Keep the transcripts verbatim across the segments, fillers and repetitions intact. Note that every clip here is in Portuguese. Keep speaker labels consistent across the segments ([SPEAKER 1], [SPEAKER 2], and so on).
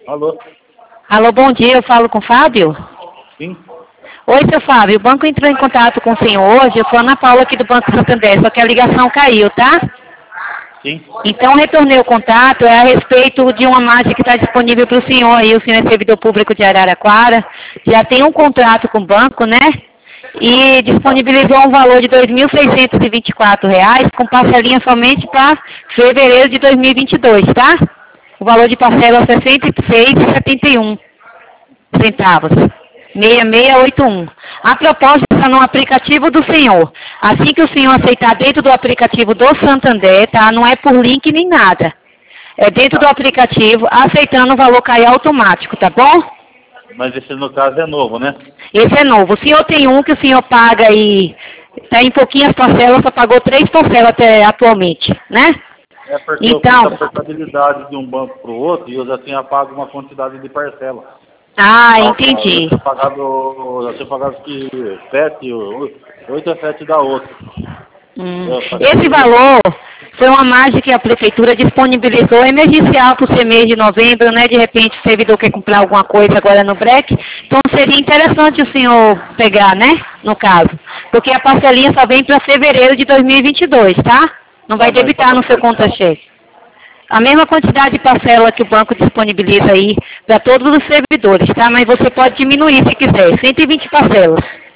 [SPEAKER 1] Alô?
[SPEAKER 2] Alô, bom dia, eu falo com o Fábio?
[SPEAKER 1] Sim?
[SPEAKER 2] Oi, seu Fábio, o banco entrou em contato com o senhor hoje, eu sou Ana Paula aqui do Banco Santander, só que a ligação caiu, tá?
[SPEAKER 1] Sim?
[SPEAKER 2] Então, retornei o contato, é a respeito de uma margem que está disponível para o senhor aí, o senhor é servidor público de Araraquara, já tem um contrato com o banco, né? E disponibilizou um valor de dois mil seiscentos e vinte e quatro reais, com parcelinha somente para fevereiro de dois mil e vinte e dois, tá? O valor de parcela é sessenta e seis reais e setenta e um centavos. seis seis oito um. A proposta está no aplicativo do senhor. Assim que o senhor aceitar dentro do aplicativo do Santander, tá? Não é por link nem nada. É dentro do aplicativo, aceitando o valor cair automático, tá bom?
[SPEAKER 1] Mas esse no caso é novo, né?
[SPEAKER 2] Esse é novo. O senhor tem um que o senhor paga e está em pouquinhas parcelas, só pagou três parcelas até atualmente, né?
[SPEAKER 1] É porque
[SPEAKER 2] Então,
[SPEAKER 1] eu fiz a portabilidade de um banco para o outro e eu já tinha pago uma quantidade de parcela.
[SPEAKER 2] ah,
[SPEAKER 1] Eu
[SPEAKER 2] entendi.
[SPEAKER 1] tinha pagado, eu tinha pagado que sete, oito a sete da outra.
[SPEAKER 2] Hum.
[SPEAKER 1] Eu
[SPEAKER 2] Esse
[SPEAKER 1] paguei,
[SPEAKER 2] valor foi uma margem que a prefeitura disponibilizou emergencial para o ser mês de novembro, né? De repente o servidor quer comprar alguma coisa agora no break. Então seria interessante o senhor pegar, né? No caso. Porque a parcelinha só vem para fevereiro de dois mil e vinte e dois, tá? Não vai
[SPEAKER 1] tá, mas
[SPEAKER 2] debitar no
[SPEAKER 1] quantas
[SPEAKER 2] seu
[SPEAKER 1] parcelas?
[SPEAKER 2] conta-cheque. A mesma quantidade de parcela que o banco disponibiliza aí para todos os servidores, tá? Mas você pode diminuir se quiser. cento e vinte parcelas.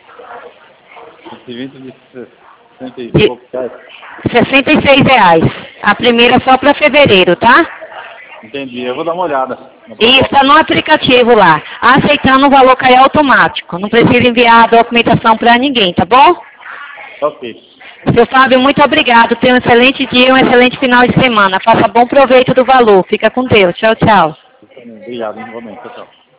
[SPEAKER 1] cento e vinte de sessenta e
[SPEAKER 2] De
[SPEAKER 1] poucos reais.
[SPEAKER 2] sessenta e seis reais. A primeira só para fevereiro, tá?
[SPEAKER 1] Entendi, eu vou dar uma olhada. na
[SPEAKER 2] E
[SPEAKER 1] proposta.
[SPEAKER 2] está no aplicativo lá, aceitando o valor cair automático. Não precisa enviar a documentação para ninguém, tá bom?
[SPEAKER 1] Ok.
[SPEAKER 2] Seu Fábio, muito obrigado. Tenha um excelente dia, um excelente final de semana. Faça bom proveito do valor. Fica com Deus. Tchau, tchau.
[SPEAKER 1] Obrigado, igualmente. Tchau, tchau.